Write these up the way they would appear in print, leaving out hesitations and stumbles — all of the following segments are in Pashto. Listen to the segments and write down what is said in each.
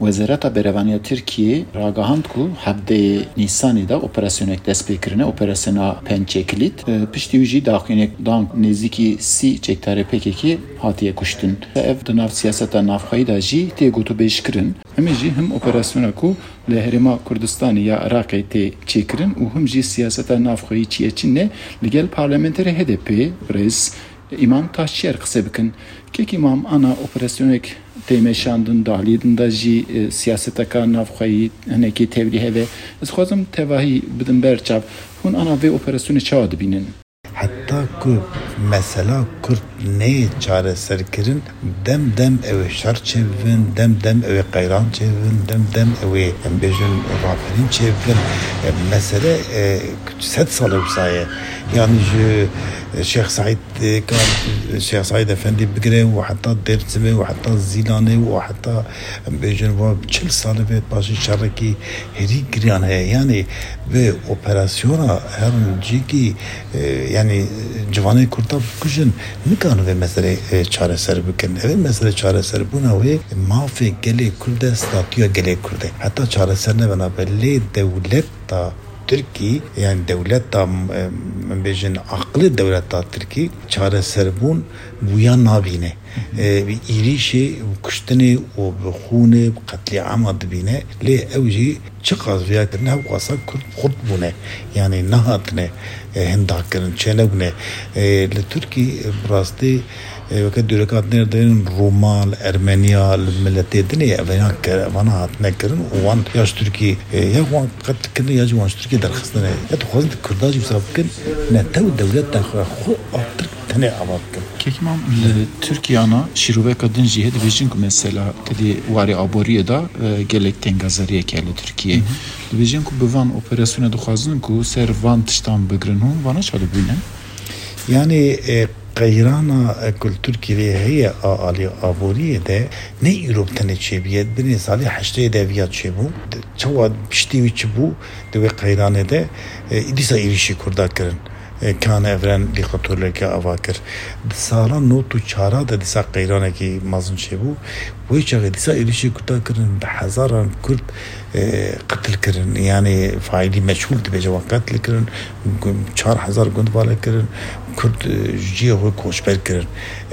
وزارت برهانی ترکیه راگهاند کو هفته نیسانی دا اپراسیونک دست بکرنه اپراسیونا پنچه کلید پشتی ویجی داخلینک دانک نزدیکی 30 چکتار پککی هاتیه کشتن. اف دناف سیاست نافخایی دا جی تی گوتو بیشکرن. همه جی هم اپراسیونا کو لهرما کردستانی یا عراقی تی چکرن و هم جی سیاست نافخایی چیه چینه لگل پارلمنتری HDP برز İmam Taşçıyer kısa bakın. Kek imam ana operasyonek temeşandın dahlidin da ji siyasete ka navxayı haneki tevlihe ve ez xwazim tevahi bidin berçav hun ana ve operasyonu çağı binin. Hatta ku mesela Kürt ne çareser kirin dem ev şer çevin dem ev qayran çevin dem ev bejin raperin çevin mesele set salı saye yani الشيخ سعيد كان الشيخ سعيد افندي بقري وحتى ديرتمي وحتى الزيلاني وحتى بجنوا بكل سنه باشي شركي هري جريان هي يعني باوبراسيونا هرنجيكي يعني جواني كرتا كجن نكانوا بمساله çare ser بكن مساله çare ser buna ve mafi gele kurdistan diyor gele kurdi hatta çare serne bana belli devlet da Türkiye yani devlet da bejin aklı devlet da Türkiye çare serbun bu yan nabine bir iri şey kuştani o bxune katliam adbine le evji çıkaz veya ne vasa kurt bune yani nahatne hendakın çelebne le Türkiye brasti وكان دولكات نردين رومال أرمينيا الملتي الدنيا وانا هاتنكرن وان ياش تركي يا وان قد كنا يا جوان تركي درخصنا يا تخوز الكرداج بسببكن نتو الدولات داخل خو أكتر تاني عباكن كيما Türkiye ana şiruveka din jihad vejin ku mesela dedi wari aboriye da gelek tengazariye kele Türkiye. Vejin ku bevan operasyona doxazın ku ser van tiştan bigrin hon vana çalı binen. Yani قيرانا كل تركيا هي على أبورية ده نه أوروبا تنشيبية بني صالح حشتي ده فيات شبو شو بشتي ويشبو ده قيرانا ده إديسا إيريشي كردا كرن كان أفران لقطورلك أفاكر سالا نوتو چارا ده ديسا قيرانا كي مازن شبو ويشاغ ديسا إيريشي كردا كرن بحزاران كرد قتل كرن يعني فاعلي مشهور ده بجوا قتل كرن 4000 گوند بالا كرن كرد جيه هو كوشبر كرن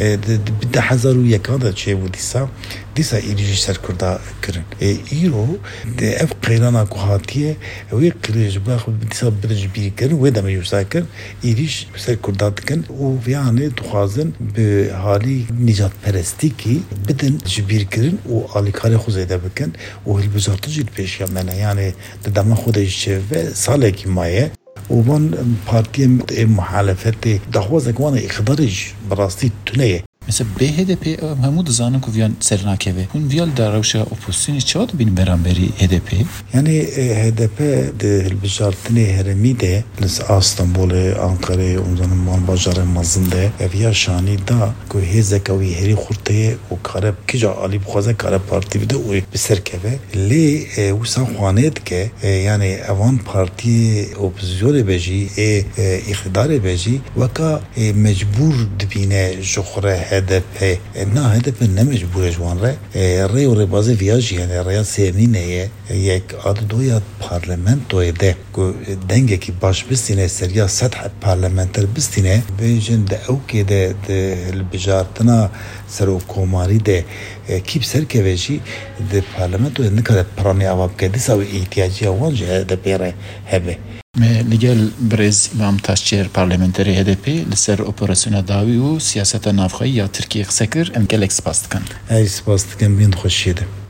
بده حزارو يكادا شبو ديسا إيريشي سر كردا كرن إيرو ده أف قيرانا كوهاتيه وي قريج باخد ديسا بدج بير كرن ودا ما يوساكر إيريش سر كردا كن وفيعني تخازن بحالي نجات پرستی کی بدن جبیر کردن و آلیکاری خوزیده بکن و هلبزارتی جیل پیش یامنه یعنی دم خودش و ساله کی مایه و من پارتی محالفت دخواست اکوان اقدارش براستی تونه Mesela HDP hemu da zanın ku viyan sernakeve. Hun viyal da ravşa opozisyonu çağdı bin beraberi HDP. Yani HDP de hilbijartini heremi de lis İstanbul'e, Ankara'ya, ondan malbajarı mazinde eviya şani da ku hezekavi heri xurteye o karab kija ali bxaze karab parti de o biserkeve le usan xanet ke yani avan parti opozisyonu beji iktidar beji vaka mecbur dibine joxre HDP نه HDP نمجبوره جوان ری و ربازه ویاج یعنی ریا سیمینه یک عددویا پارلمنتوی ده که دنگه که باش بستینه سریا سطح پارلمنتر بستینه بیجن ده اوکی ده البجارتنا سر و کوماری ده کیب سر که ویجی ده پارلمنتوی نکاره پرانی عواب که دیسا و احتیاجی وانجه HDP ره هبه لگل برز İmam Taşçıyer parlamenteri HDP لسر operasyona davi u siyasete navxayı ya Türkiye xsekir em gelek spastıkan. Ey spastıkan bin xoşiydi.